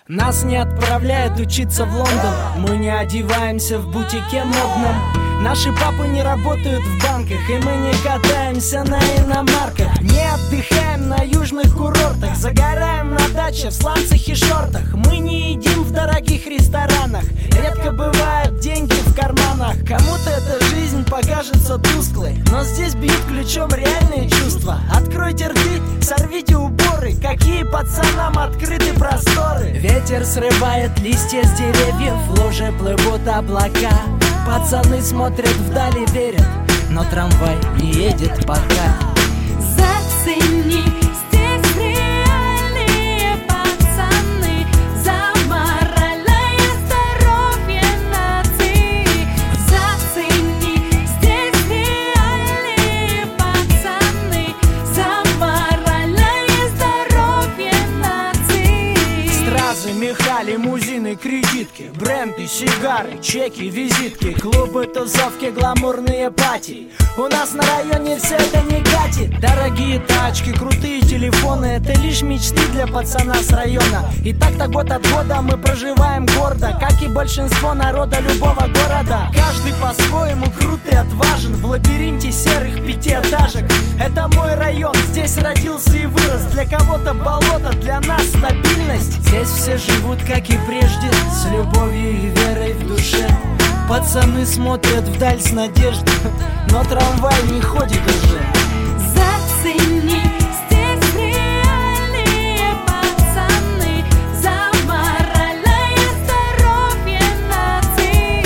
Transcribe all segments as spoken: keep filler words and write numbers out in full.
Нас не отправляют учиться в Лондон, мы не одеваемся в бутике модном. Наши папы не работают в банках, и мы не катаемся на иномарках. Не отдыхаем на южных курортах, загораем на даче в сланцах и шортах. Мы не едим в дорогих ресторанах, редко бывают деньги в карманах. Кому-то эта жизнь покажется тусклой, но здесь бьют ключом реальные чувства. Откройте рты, сорвите уборы, какие пацанам открыты просторы. Ветер срывает листья с деревьев, в луже плывут облака. Пацаны смотрят вдали, верят, но трамвай не едет пока. Зацени, здесь реальные пацаны, за моральное здоровье нации. Зацени, здесь реальные пацаны, за моральное здоровье нации. Стразы, меха, лимузины, кредитки, бренды, сигары, чеки, визитки, клубы, тусовки, гламурные пати. У нас на районе все это не катит. Дорогие тачки, крутые телефоны, это лишь мечты для пацана с района. И так-то год от года мы проживаем гордо, как и большинство народа любого города. Каждый по-своему крут и отважен в лабиринте серых пятиэтажек. Это мой район, здесь родился и вырос. Для кого-то болото, для нас стабильность. Здесь все живут, как и прежде, с любовью и верой в душе. Пацаны смотрят вдаль с надеждой, но трамвай не ходит уже. Зацени, здесь реальные пацаны, за моральное здоровье нации.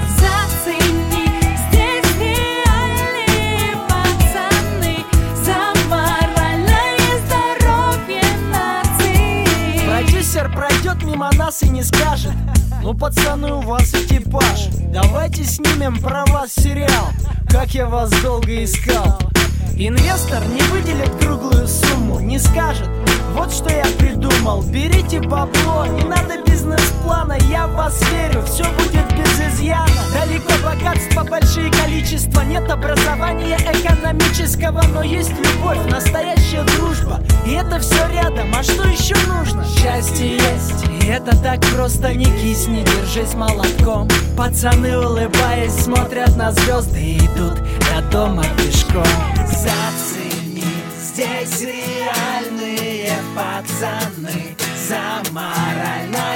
Зацени, здесь реальные пацаны, за моральное здоровье нации. Продюсер пройдет мимо нас и не скажет: ну, пацаны, у вас экипаж, давайте снимем про вас сериал, как я вас долго искал. Инвестор не выделит круглую сумму, не скажет: вот что я придумал, берите бабло, не надо бизнес-плана, я в вас верю, все будет без изъяна. Далеко богатства, большие количества, нет образования экономического, но есть любовь, настоящая дружба, и это все рядом, а что еще нужно? Счастье есть, и это так просто, не кисни, держись молотком. Пацаны, улыбаясь, смотрят на звезды и идут до дома пешком. Зацени, здесь реальные пацаны, за морально